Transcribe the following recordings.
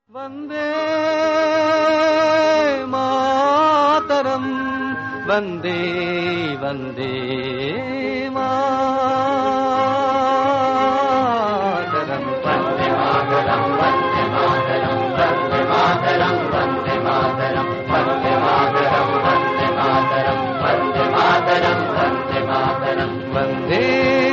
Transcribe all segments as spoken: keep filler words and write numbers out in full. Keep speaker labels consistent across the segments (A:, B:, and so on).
A: वंदे मातरम वंदे वंदे मातरम वंदे मातरम वंदे मातरम वंदे मातरम वंदे मातरम वंदे मातरम वंदे मातरम वंदे मातरम वंदे मातरम वंदे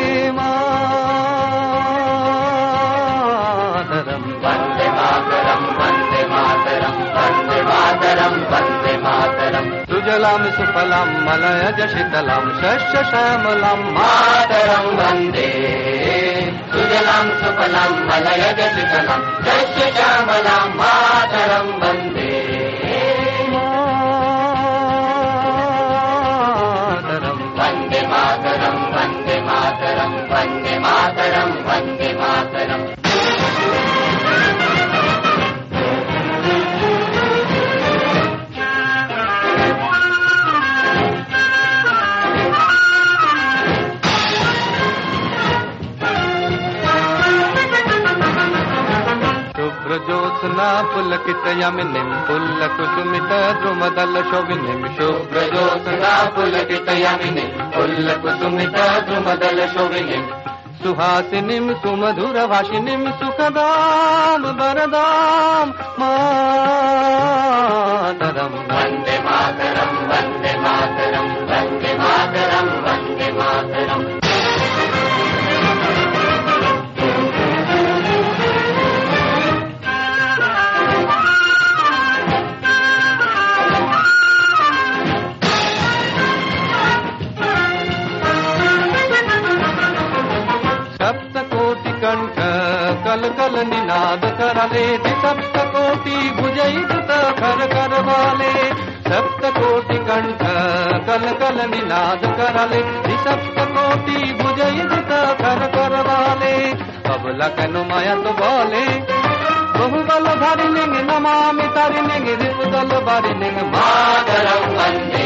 A: मातरम वंदे मातरम वंदे मातरम वंदे मातरम वंदे मातरम सुजलाम सुफलाम मलयज शीतलाम शस्य श्यामलाम मातरम वंदे सुजलाम सुफलाम मलयज शीतलाम शस्य श्यामलाम मातरम वंदे मातरम वंदे मातरम वंदे मातरम वंदे मातरम वंदे मातरम ज्योत्स्ना पुलकित यमिनीं पुल्लकुसुमित द्रुमदल शोभिनीं शुभ्र ज्योत्स्ना पुलकित यमिनीं पुल्लकुसुमित द्रुमदल शोभिनीं सुहासिनीं सुमधुर भाषिनीं सुखदां वरदां मातरम वंदे मातरम वंदे मातरम वंदे मातरम वंदे मातरम कल कल निनाद कराले सप्त कोटि भुजैत खर कर वाले सप्त कोटि कंठ कल कल निनाद कराले सप्त कोटि भुजैत खर कर वाले कबला कनु माया तो बोले बहुबल धारी लिंग नमामि तारी लिंग रिपुदल बारी लिंग मातरम वंदे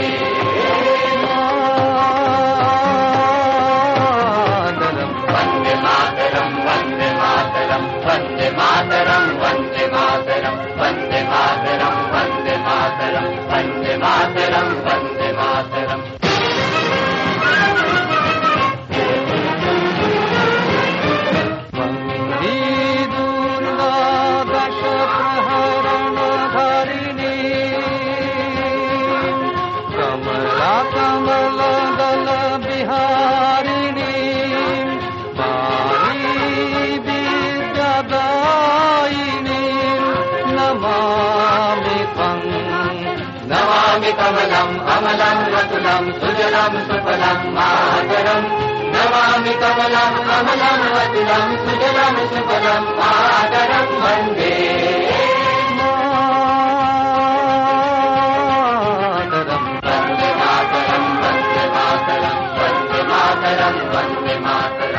A: वंदे मातरम वंदे मातरम वंदे मातरम वंदे मातरम वंदे मातरम वंदे मातरम वंदे मातरम वंदे मातरम वंदे दुर्गा दश प्रहरण धारिणी कमला कमल दल बिहारिणी नमामि कमलम् अमलं वतुलं सुजलं सुफलं मातरम् नमामि कमलम् अमलं वतुलं सुजलं सुफलं मातरम् वन्दे मातरम् वन्दे मातरम् वन्दे मातरम् वन्दे मातरम् वन्दे मातरम्